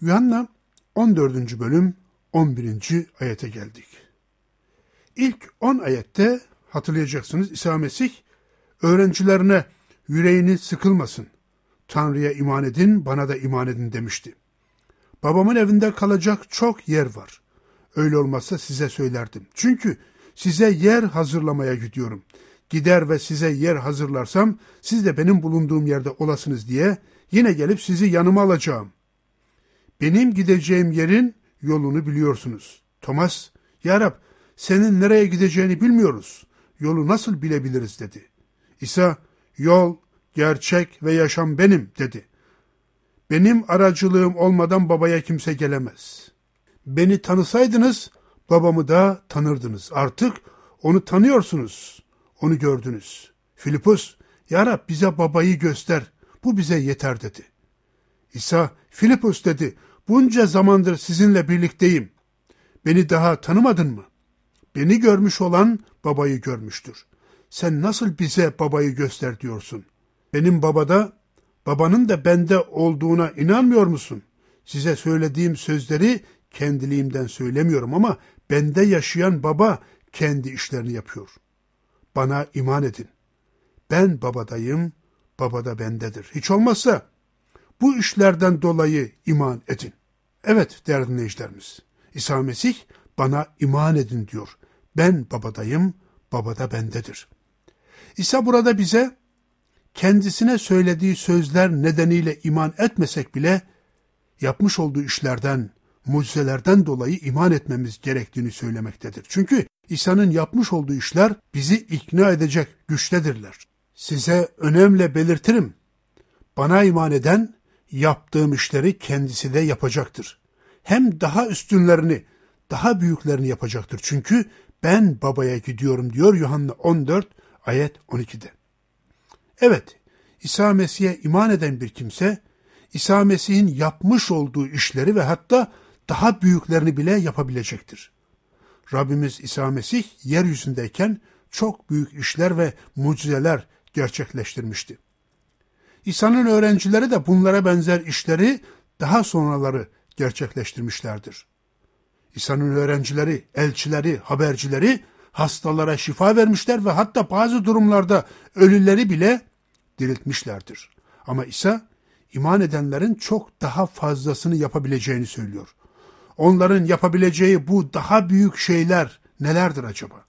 Yuhanna 14. bölüm 11. ayete geldik. İlk 10 ayette hatırlayacaksınız İsa Mesih öğrencilerine yüreğiniz sıkılmasın, Tanrı'ya iman edin, bana da iman edin demişti. Babamın evinde kalacak çok yer var. Öyle olmazsa size söylerdim. Çünkü size yer hazırlamaya gidiyorum. Gider ve size yer hazırlarsam siz de benim bulunduğum yerde olasınız diye yine gelip sizi yanıma alacağım. Benim gideceğim yerin yolunu biliyorsunuz. Thomas, Ya Rab, senin nereye gideceğini bilmiyoruz. Yolu nasıl bilebiliriz dedi. İsa, yol, gerçek ve yaşam benim dedi. Benim aracılığım olmadan babaya kimse gelemez. Beni tanısaydınız babamı da tanırdınız. Artık onu tanıyorsunuz, onu gördünüz. Filipus, Ya Rab bize babayı göster, bu bize yeter dedi. İsa, Filipus dedi, bunca zamandır sizinle birlikteyim. Beni daha tanımadın mı? Beni görmüş olan babayı görmüştür. Sen nasıl bize babayı göster diyorsun? Benim babada, babanın da bende olduğuna inanmıyor musun? Size söylediğim sözleri kendiliğimden söylemiyorum ama bende yaşayan baba kendi işlerini yapıyor. Bana iman edin. Ben babadayım, baba da bendedir. Hiç olmazsa bu işlerden dolayı iman edin. Evet değerli dinleyicilerimiz, İsa Mesih bana iman edin diyor. Ben babadayım, baba da bendedir. İsa burada bize kendisine söylediği sözler nedeniyle iman etmesek bile yapmış olduğu işlerden, mucizelerden dolayı iman etmemiz gerektiğini söylemektedir. Çünkü İsa'nın yapmış olduğu işler bizi ikna edecek güçtedirler. Size önemli belirtirim. Bana iman eden yaptığım işleri kendisi de yapacaktır. Hem daha üstünlerini, daha büyüklerini yapacaktır. Çünkü ben babaya gidiyorum diyor Yuhanna 14 ayet 12'de. Evet, İsa Mesih'e iman eden bir kimse, İsa Mesih'in yapmış olduğu işleri ve hatta daha büyüklerini bile yapabilecektir. Rabbimiz İsa Mesih yeryüzündeyken çok büyük işler ve mucizeler gerçekleştirmişti. İsa'nın öğrencileri de bunlara benzer işleri daha sonraları gerçekleştirmişlerdir. İsa'nın öğrencileri, elçileri, habercileri hastalara şifa vermişler ve hatta bazı durumlarda ölüleri bile diriltmişlerdir. Ama İsa iman edenlerin çok daha fazlasını yapabileceğini söylüyor. Onların yapabileceği bu daha büyük şeyler nelerdir acaba?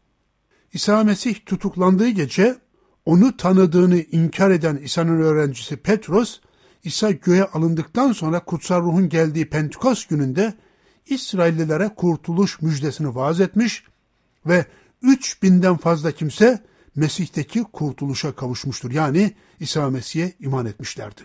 İsa Mesih tutuklandığı gece onu tanıdığını inkar eden İsa'nın öğrencisi Petros, İsa göğe alındıktan sonra kutsal ruhun geldiği Pentekost gününde İsraillilere kurtuluş müjdesini vaaz etmiş ve 3000'den fazla kimse Mesih'teki kurtuluşa kavuşmuştur. Yani İsa Mesih'e iman etmişlerdi.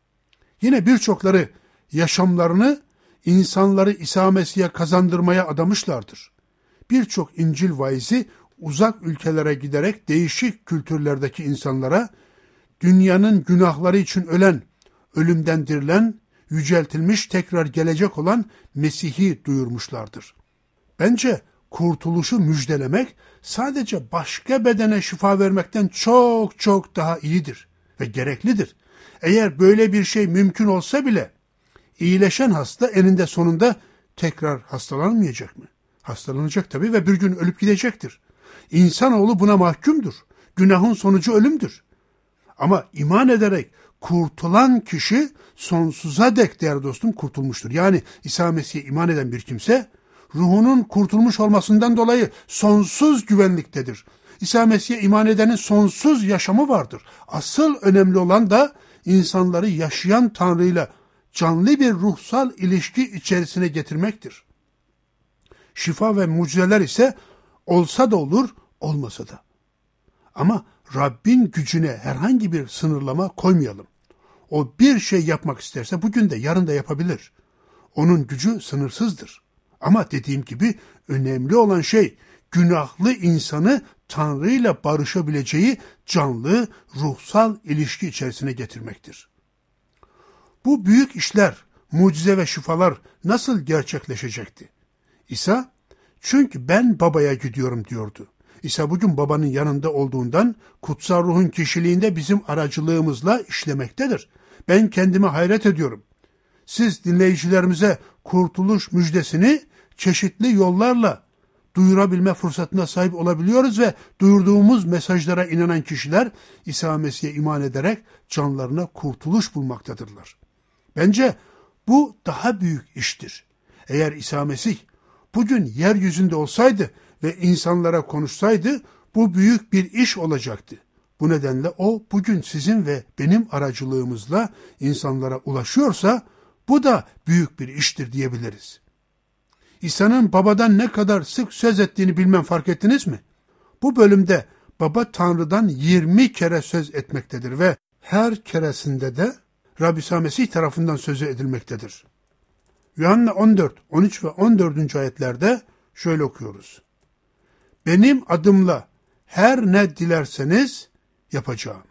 Yine birçokları yaşamlarını insanları İsa Mesih'e kazandırmaya adamışlardır. Birçok İncil vaizi uzak ülkelere giderek değişik kültürlerdeki insanlara dünyanın günahları için ölen, ölümden dirilen, yüceltilmiş, tekrar gelecek olan Mesih'i duyurmuşlardır. Bence kurtuluşu müjdelemek sadece başka bedene şifa vermekten çok çok daha iyidir ve gereklidir. Eğer böyle bir şey mümkün olsa bile iyileşen hasta eninde sonunda tekrar hastalanmayacak mı? Hastalanacak tabii ve bir gün ölüp gidecektir. İnsanoğlu buna mahkumdur. Günahın sonucu ölümdür. Ama iman ederek kurtulan kişi sonsuza dek değerli dostum kurtulmuştur. Yani İsa Mesih'e iman eden bir kimse ruhunun kurtulmuş olmasından dolayı sonsuz güvenliktedir. İsa Mesih'e iman edenin sonsuz yaşamı vardır. Asıl önemli olan da insanları yaşayan Tanrı'yla canlı bir ruhsal ilişki içerisine getirmektir. Şifa ve mucizeler ise olsa da olur, olmasa da. Ama Rabbin gücüne herhangi bir sınırlama koymayalım. O bir şey yapmak isterse bugün de yarın da yapabilir. Onun gücü sınırsızdır. Ama dediğim gibi önemli olan şey günahlı insanı Tanrı ile barışabileceği canlı, ruhsal ilişki içerisine getirmektir. Bu büyük işler, mucize ve şifalar nasıl gerçekleşecekti? İsa, çünkü ben babaya gidiyorum diyordu. İsa bugün babanın yanında olduğundan kutsal ruhun kişiliğinde bizim aracılığımızla işlemektedir. Ben kendime hayret ediyorum. siz dinleyicilerimize kurtuluş müjdesini çeşitli yollarla duyurabilme fırsatına sahip olabiliyoruz ve duyurduğumuz mesajlara inanan kişiler İsa Mesih'e iman ederek canlarına kurtuluş bulmaktadırlar. Bence bu daha büyük iştir. Eğer İsa Mesih bugün yeryüzünde olsaydı ve insanlara konuşsaydı bu büyük bir iş olacaktı. Bu nedenle o bugün sizin ve benim aracılığımızla insanlara ulaşıyorsa bu da büyük bir iştir diyebiliriz. İsa'nın babadan ne kadar sık söz ettiğini bilmem fark ettiniz mi? Bu bölümde baba Tanrı'dan 20 kere söz etmektedir ve her keresinde de Rabbi İsa Mesih tarafından sözü edilmektedir. Yuhanna 14, 13 ve 14. ayetlerde şöyle okuyoruz. Benim adımla her ne dilerseniz yapacağım.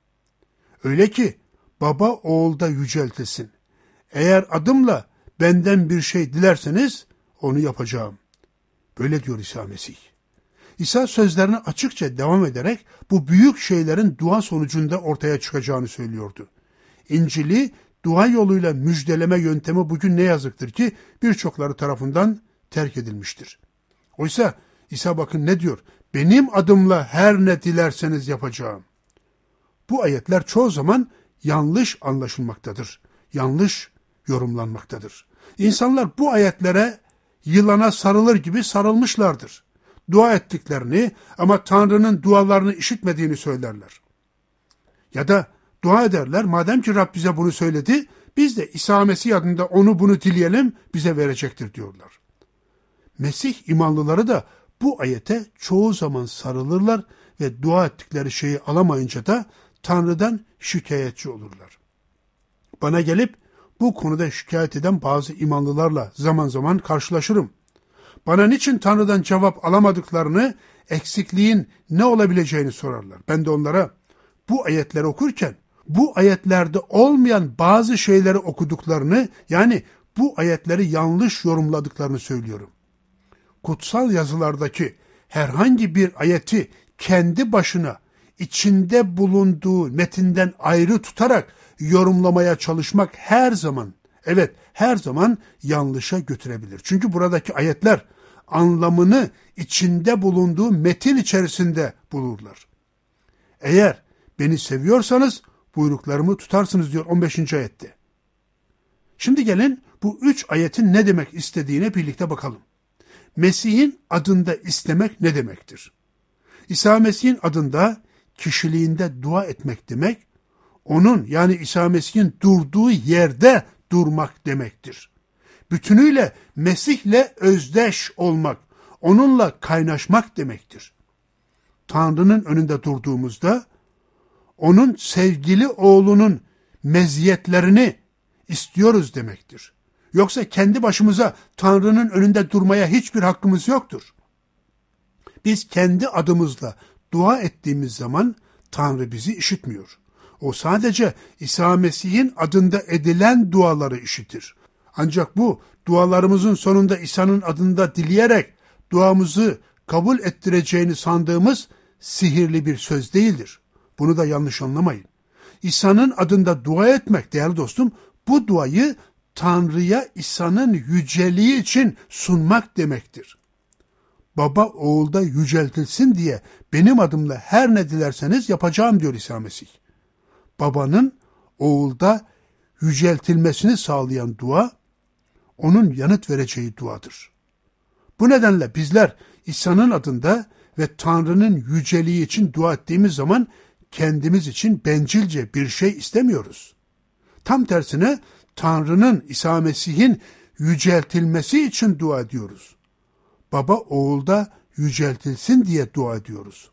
Öyle ki baba oğulda yüceltilsin. Eğer adımla benden bir şey dilerseniz onu yapacağım. Böyle diyor İsa Mesih. İsa sözlerine açıkça devam ederek bu büyük şeylerin dua sonucunda ortaya çıkacağını söylüyordu. İncil'i dua yoluyla müjdeleme yöntemi bugün ne yazıktır ki birçokları tarafından terk edilmiştir. Oysa İsa bakın ne diyor? Benim adımla her ne dilerseniz yapacağım. Bu ayetler çoğu zaman yanlış anlaşılmaktadır. Yanlış yorumlanmaktadır. İnsanlar bu ayetlere yılana sarılır gibi sarılmışlardır. Dua ettiklerini ama Tanrı'nın dualarını işitmediğini söylerler. Ya da dua ederler, madem ki Rab bize bunu söyledi, biz de İsa Mesih adında onu bunu dileyelim, bize verecektir diyorlar. Mesih imanlıları da bu ayete çoğu zaman sarılırlar ve dua ettikleri şeyi alamayınca da Tanrı'dan şikayetçi olurlar. Bana gelip bu konuda şikayet eden bazı imanlılarla zaman zaman karşılaşırım. Bana niçin Tanrı'dan cevap alamadıklarını, eksikliğin ne olabileceğini sorarlar. Ben de onlara bu ayetleri okurken bu ayetlerde olmayan bazı şeyleri okuduklarını, yani bu ayetleri yanlış yorumladıklarını söylüyorum. Kutsal yazılardaki herhangi bir ayeti kendi başına içinde bulunduğu metinden ayrı tutarak yorumlamaya çalışmak her zaman, evet her zaman yanlışa götürebilir. Çünkü buradaki ayetler anlamını içinde bulunduğu metin içerisinde bulurlar. Eğer beni seviyorsanız buyruklarımı tutarsınız diyor 15. ayette. Şimdi gelin bu 3 ayetin ne demek istediğine birlikte bakalım. Mesih'in adında istemek ne demektir? İsa Mesih'in adında kişiliğinde dua etmek demek, onun yani İsa Mesih'in durduğu yerde durmak demektir. Bütünüyle Mesih'le özdeş olmak, onunla kaynaşmak demektir. Tanrı'nın önünde durduğumuzda, onun sevgili oğlunun meziyetlerini istiyoruz demektir. Yoksa kendi başımıza Tanrı'nın önünde durmaya hiçbir hakkımız yoktur. Biz kendi adımızla dua ettiğimiz zaman Tanrı bizi işitmiyor. O sadece İsa Mesih'in adında edilen duaları işitir. Ancak bu dualarımızın sonunda İsa'nın adında dileyerek duamızı kabul ettireceğini sandığımız sihirli bir söz değildir. Bunu da yanlış anlamayın. İsa'nın adında dua etmek değerli dostum, bu duayı Tanrı'ya İsa'nın yüceliği için sunmak demektir. Baba oğulda yüceltilsin diye benim adımla her ne dilerseniz yapacağım diyor İsa Mesih. Babanın oğulda yüceltilmesini sağlayan dua, onun yanıt vereceği duadır. Bu nedenle bizler İsa'nın adında ve Tanrı'nın yüceliği için dua ettiğimiz zaman kendimiz için bencilce bir şey istemiyoruz. Tam tersine Tanrı'nın, İsa Mesih'in yüceltilmesi için dua ediyoruz. Baba oğulda yüceltilsin diye dua ediyoruz.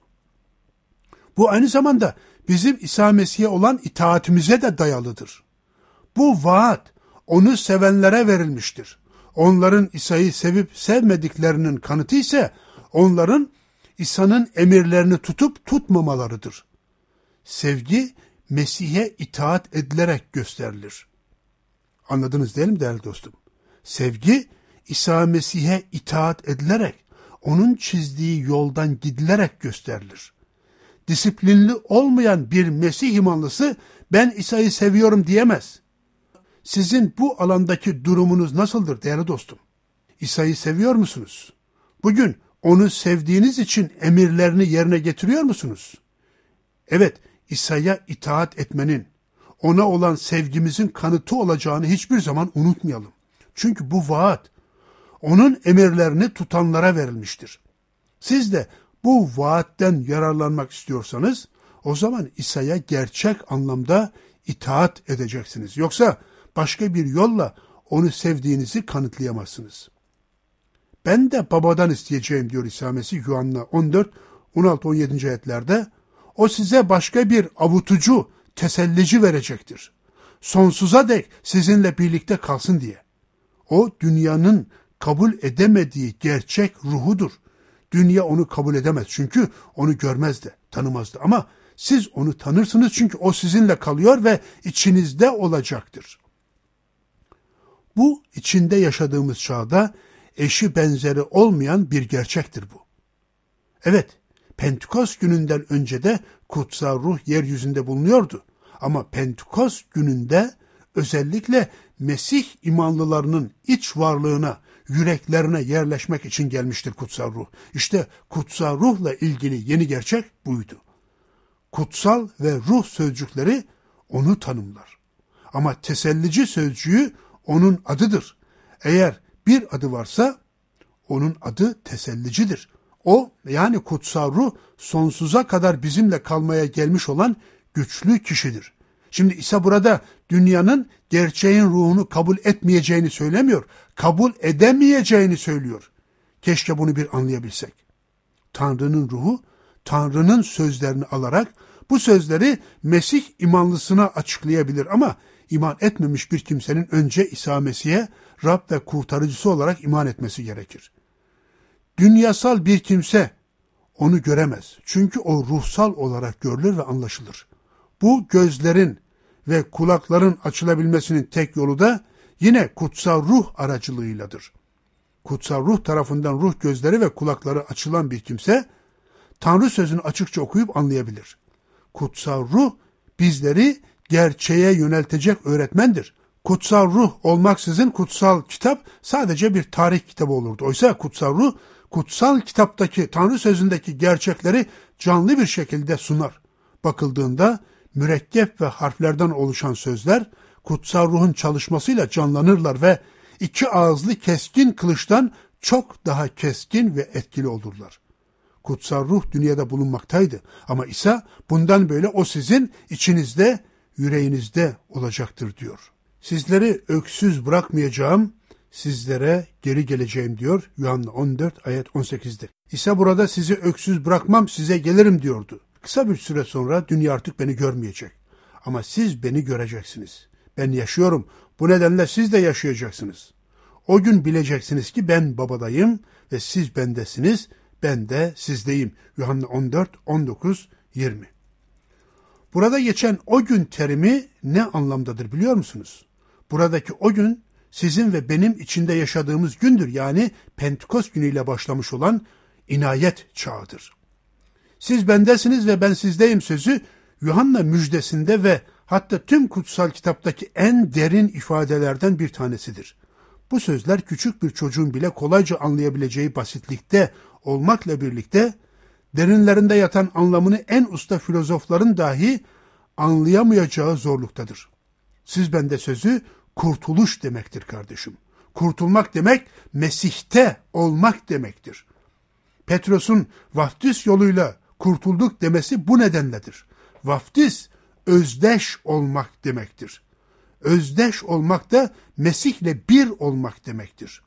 Bu aynı zamanda bizim İsa Mesih'e olan itaatimize de dayalıdır. Bu vaat onu sevenlere verilmiştir. Onların İsa'yı sevip sevmediklerinin kanıtı ise onların İsa'nın emirlerini tutup tutmamalarıdır. Sevgi Mesih'e itaat edilerek gösterilir. Anladınız değil mi değerli dostum? Sevgi İsa Mesih'e itaat edilerek, onun çizdiği yoldan gidilerek gösterilir. Disiplinli olmayan bir Mesih imanlısı ben İsa'yı seviyorum diyemez. Sizin bu alandaki durumunuz nasıldır değerli dostum? İsa'yı seviyor musunuz? Bugün onu sevdiğiniz için emirlerini yerine getiriyor musunuz? Evet, İsa'ya itaat etmenin, ona olan sevgimizin kanıtı olacağını hiçbir zaman unutmayalım. Çünkü bu vaat, onun emirlerini tutanlara verilmiştir. Siz de bu vaatten yararlanmak istiyorsanız, o zaman İsa'ya gerçek anlamda itaat edeceksiniz. Yoksa başka bir yolla onu sevdiğinizi kanıtlayamazsınız. Ben de babadan isteyeceğim diyor İsa Mesih Yuhanna 14, 16-17. ayetlerde. O size başka bir avutucu, tesellici verecektir. Sonsuza dek sizinle birlikte kalsın diye. O dünyanın kabul edemediği gerçek ruhudur. Dünya onu kabul edemez çünkü onu görmezdi, tanımazdı. Ama siz onu tanırsınız çünkü o sizinle kalıyor ve içinizde olacaktır. Bu içinde yaşadığımız çağda eşi benzeri olmayan bir gerçektir bu. Evet, Pentekost gününden önce de kutsal ruh yeryüzünde bulunuyordu. Ama Pentekost gününde özellikle Mesih imanlılarının iç varlığına, yüreklerine yerleşmek için gelmiştir kutsal ruh. İşte kutsal ruhla ilgili yeni gerçek buydu. Kutsal ve ruh sözcükleri onu tanımlar. Ama tesellici sözcüğü onun adıdır. Eğer bir adı varsa onun adı tesellicidir. O yani kutsal ruh sonsuza kadar bizimle kalmaya gelmiş olan güçlü kişidir. Şimdi İsa burada dünyanın gerçeğin ruhunu kabul etmeyeceğini söylemiyor. Kabul edemeyeceğini söylüyor. Keşke bunu bir anlayabilsek. Tanrı'nın ruhu, Tanrı'nın sözlerini alarak bu sözleri Mesih imanlısına açıklayabilir ama iman etmemiş bir kimsenin önce İsa Mesih'e Rab ve kurtarıcısı olarak iman etmesi gerekir. Dünyasal bir kimse onu göremez. Çünkü o ruhsal olarak görülür ve anlaşılır. Bu gözlerin ve kulakların açılabilmesinin tek yolu da yine kutsal ruh aracılığıyladır. Kutsal ruh tarafından ruh gözleri ve kulakları açılan bir kimse Tanrı sözünü açıkça okuyup anlayabilir. Kutsal ruh bizleri gerçeğe yöneltecek öğretmendir. Kutsal ruh olmaksızın kutsal kitap sadece bir tarih kitabı olurdu. Oysa kutsal ruh kutsal kitaptaki Tanrı sözündeki gerçekleri canlı bir şekilde sunar. Bakıldığında mürekkep ve harflerden oluşan sözler kutsal ruhun çalışmasıyla canlanırlar ve iki ağızlı keskin kılıçtan çok daha keskin ve etkili olurlar. Kutsal ruh dünyada bulunmaktaydı ama İsa bundan böyle o sizin içinizde, yüreğinizde olacaktır diyor. Sizleri öksüz bırakmayacağım, sizlere geri geleceğim diyor Yuhanna 14 ayet 18'de. İsa burada sizi öksüz bırakmam, size gelirim diyordu. Kısa bir süre sonra dünya artık beni görmeyecek. Ama siz beni göreceksiniz. Ben yaşıyorum. Bu nedenle siz de yaşayacaksınız. O gün bileceksiniz ki ben babadayım ve siz bendesiniz, ben de sizdeyim. Yuhanna 14, 19, 20. Burada geçen o gün terimi ne anlamdadır biliyor musunuz? Buradaki o gün sizin ve benim içinde yaşadığımız gündür. Yani Pentekost günüyle başlamış olan inayet çağıdır. Siz bendesiniz ve ben sizdeyim sözü Yuhanna müjdesinde ve hatta tüm kutsal kitaptaki en derin ifadelerden bir tanesidir. Bu sözler küçük bir çocuğun bile kolayca anlayabileceği basitlikte olmakla birlikte derinlerinde yatan anlamını en usta filozofların dahi anlayamayacağı zorluktadır. Siz bende sözü kurtuluş demektir kardeşim. Kurtulmak demek Mesih'te olmak demektir. Petros'un vaftiz yoluyla kurtulduk demesi bu nedenledir. Vaftiz özdeş olmak demektir. Özdeş olmak da Mesih'le bir olmak demektir.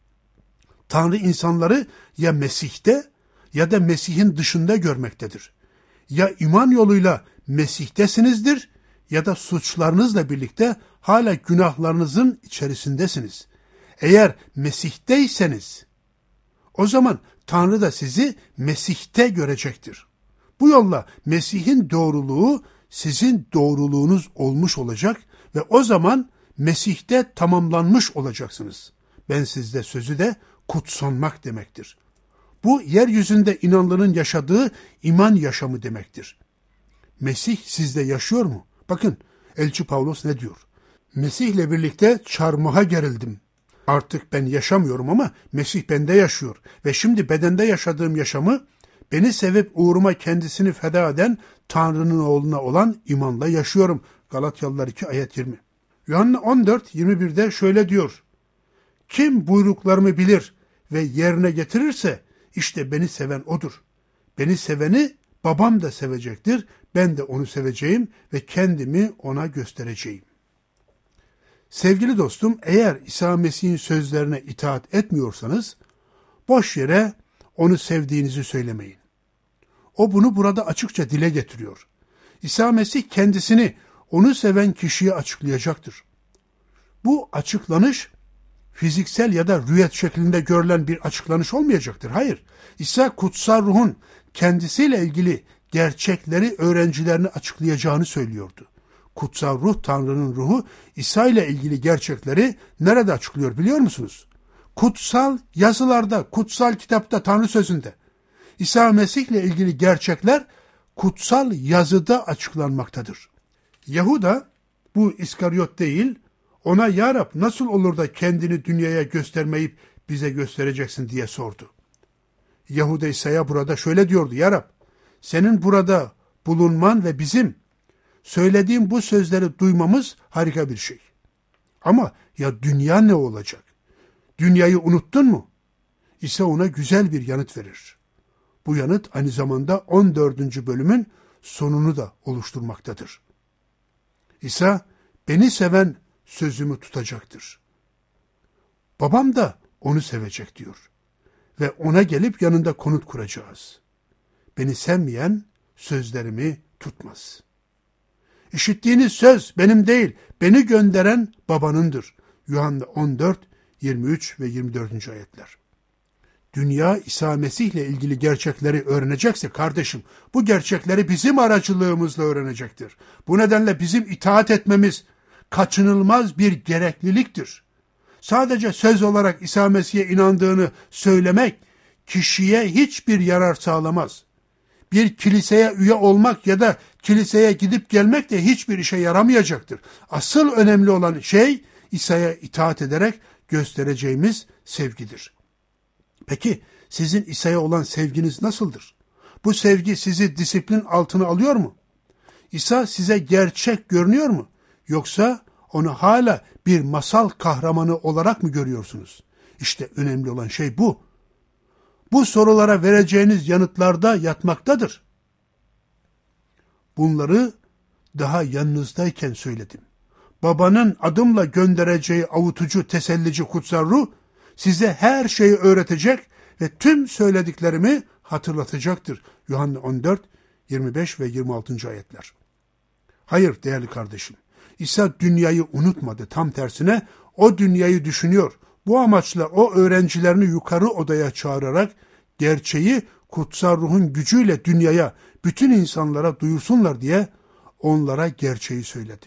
Tanrı insanları ya Mesih'te ya da Mesih'in dışında görmektedir. Ya iman yoluyla Mesih'tesinizdir ya da suçlarınızla birlikte hala günahlarınızın içerisindesiniz. Eğer Mesih'teyseniz o zaman Tanrı da sizi Mesih'te görecektir. Bu yolla Mesih'in doğruluğu sizin doğruluğunuz olmuş olacak ve o zaman Mesih'te tamamlanmış olacaksınız. Ben sizde sözü de kutsanmak demektir. Bu yeryüzünde inanlının yaşadığı iman yaşamı demektir. Mesih sizde yaşıyor mu? Bakın Elçi Pavlos ne diyor? Mesih'le birlikte çarmıha gerildim. Artık ben yaşamıyorum ama Mesih bende yaşıyor. Ve şimdi bedende yaşadığım yaşamı beni sevip uğruma kendisini feda eden Tanrı'nın oğluna olan imanla yaşıyorum. Galatyalılar 2 ayet 20. Yuhanna 14:21'de şöyle diyor. Kim buyruklarımı bilir ve yerine getirirse işte beni seven odur. Beni seveni babam da sevecektir. Ben de onu seveceğim ve kendimi ona göstereceğim. Sevgili dostum, eğer İsa Mesih'in sözlerine itaat etmiyorsanız, boş yere onu sevdiğinizi söylemeyin. O bunu burada açıkça dile getiriyor. İsa Mesih kendisini onu seven kişiye açıklayacaktır. Bu açıklanış fiziksel ya da rüyet şeklinde görülen bir açıklanış olmayacaktır. Hayır, İsa kutsal ruhun kendisiyle ilgili gerçekleri öğrencilerine açıklayacağını söylüyordu. Kutsal ruh, Tanrı'nın ruhu, İsa ile ilgili gerçekleri nerede açıklıyor biliyor musunuz? Kutsal yazılarda, kutsal kitapta, Tanrı sözünde. İsa Mesih ile ilgili gerçekler kutsal yazıda açıklanmaktadır. Yahuda, bu İskaryot değil, ona "Ya Rab, nasıl olur da kendini dünyaya göstermeyip bize göstereceksin?" diye sordu. Yahuda İsa'ya burada şöyle diyordu: "Ya Rab, senin burada bulunman ve bizim söylediğim bu sözleri duymamız harika bir şey. Ama ya dünya ne olacak? Dünyayı unuttun mu?" İsa ona güzel bir yanıt verir. Bu yanıt aynı zamanda 14. bölümün sonunu da oluşturmaktadır. İsa, "Beni seven sözümü tutacaktır. Babam da onu sevecek," diyor. Ve ona gelip yanında konut kuracağız. Beni sevmeyen sözlerimi tutmaz. İşittiğiniz söz benim değil, beni gönderen babanındır. Yuhanna 14, 23 ve 24. ayetler. Dünya İsa Mesih ile ilgili gerçekleri öğrenecekse kardeşim, bu gerçekleri bizim aracılığımızla öğrenecektir. Bu nedenle bizim itaat etmemiz kaçınılmaz bir gerekliliktir. Sadece söz olarak İsa Mesih'e inandığını söylemek kişiye hiçbir yarar sağlamaz. Bir kiliseye üye olmak ya da kiliseye gidip gelmek de hiçbir işe yaramayacaktır. Asıl önemli olan şey İsa'ya itaat ederek göstereceğimiz sevgidir. Peki sizin İsa'ya olan sevginiz nasıldır? Bu sevgi sizi disiplin altına alıyor mu? İsa size gerçek görünüyor mu? Yoksa onu hala bir masal kahramanı olarak mı görüyorsunuz? İşte önemli olan şey bu. Bu sorulara vereceğiniz yanıtlarda yatmaktadır. Bunları daha yanınızdayken söyledim. Babanın adımla göndereceği avutucu, tesellici kutsal ruh size her şeyi öğretecek ve tüm söylediklerimi hatırlatacaktır. Yuhanna 14, 25 ve 26. ayetler. Hayır değerli kardeşim, İsa dünyayı unutmadı. Tam tersine o dünyayı düşünüyor. Bu amaçla o öğrencilerini yukarı odaya çağırarak gerçeği kutsal ruhun gücüyle dünyaya, bütün insanlara duyursunlar diye onlara gerçeği söyledi.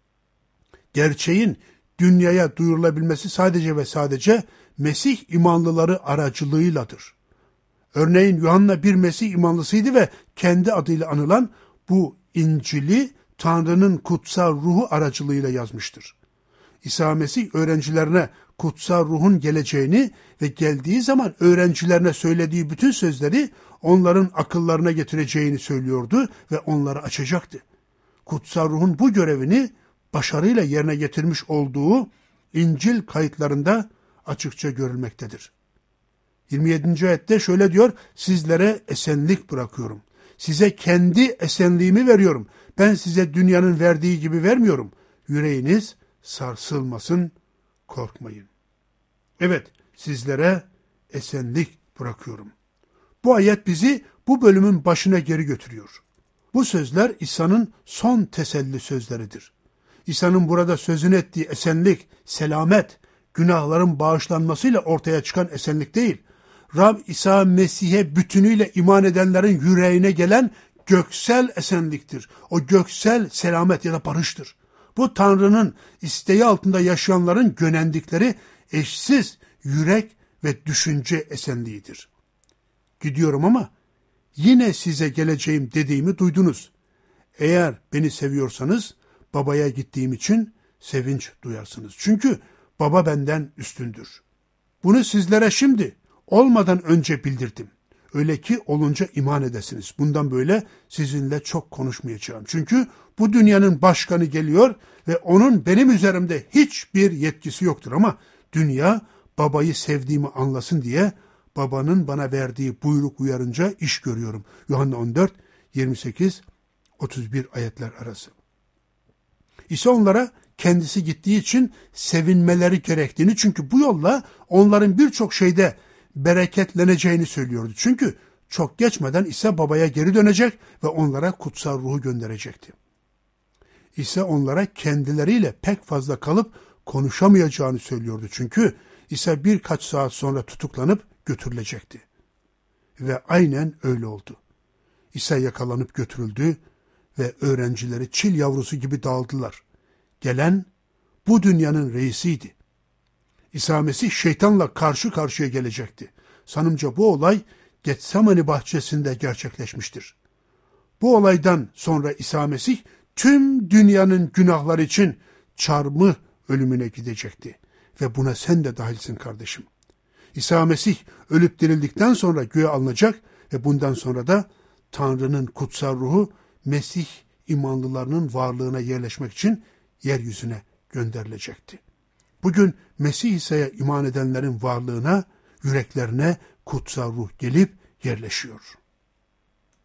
Gerçeğin dünyaya duyurulabilmesi sadece ve sadece Mesih imanlıları aracılığıyladır. Örneğin Yuhanna bir Mesih imanlısıydı ve kendi adıyla anılan bu İncil'i Tanrı'nın kutsal ruhu aracılığıyla yazmıştır. İsa Mesih öğrencilerine kutsal ruhun geleceğini ve geldiği zaman öğrencilerine söylediği bütün sözleri onların akıllarına getireceğini söylüyordu ve onları açacaktı. Kutsal ruhun bu görevini başarıyla yerine getirmiş olduğu İncil kayıtlarında açıkça görülmektedir. 27. ayette şöyle diyor: "Sizlere esenlik bırakıyorum. Size kendi esenliğimi veriyorum. Ben size dünyanın verdiği gibi vermiyorum. Yüreğiniz sarsılmasın, korkmayın." Evet, sizlere esenlik bırakıyorum. Bu ayet bizi bu bölümün başına geri götürüyor. Bu sözler İsa'nın son teselli sözleridir. İsa'nın burada sözünü ettiği esenlik, selamet, günahların bağışlanmasıyla ortaya çıkan esenlik değil. Rab İsa Mesih'e bütünüyle iman edenlerin yüreğine gelen göksel esenliktir. O göksel selamet ya da barıştır. Bu Tanrı'nın isteği altında yaşayanların gönendikleri eşsiz yürek ve düşünce esenliğidir. Gidiyorum ama yine size geleceğim dediğimi duydunuz. Eğer beni seviyorsanız babaya gittiğim için sevinç duyarsınız. Çünkü baba benden üstündür. Bunu sizlere şimdi olmadan önce bildirdim. Öyle ki olunca iman edesiniz. Bundan böyle sizinle çok konuşmayacağım. Çünkü bu dünyanın başkanı geliyor ve onun benim üzerimde hiçbir yetkisi yoktur. Ama dünya babayı sevdiğimi anlasın diye babanın bana verdiği buyruk uyarınca iş görüyorum. Yuhanna 14, 28, 31 ayetler arası. İsa onlara kendisi gittiği için sevinmeleri gerektiğini, çünkü bu yolla onların birçok şeyde bereketleneceğini söylüyordu. Çünkü çok geçmeden İsa babaya geri dönecek ve onlara kutsal ruhu gönderecekti. İsa onlara kendileriyle pek fazla kalıp konuşamayacağını söylüyordu. Çünkü İsa birkaç saat sonra tutuklanıp götürülecekti. Ve aynen öyle oldu. İsa yakalanıp götürüldü ve öğrencileri çil yavrusu gibi dağıldılar. Gelen bu dünyanın reisiydi. İsa Mesih şeytanla karşı karşıya gelecekti. Sanımca bu olay Getsemani bahçesinde gerçekleşmiştir. Bu olaydan sonra İsa Mesih tüm dünyanın günahları için çarmıh ölümüne gidecekti. Ve buna sen de dahilsin kardeşim. İsa Mesih ölüp dirildikten sonra göğe alınacak ve bundan sonra da Tanrı'nın kutsal ruhu Mesih imanlılarının varlığına yerleşmek için yeryüzüne gönderilecekti. Bugün Mesih İsa'ya iman edenlerin varlığına, yüreklerine kutsal ruh gelip yerleşiyor.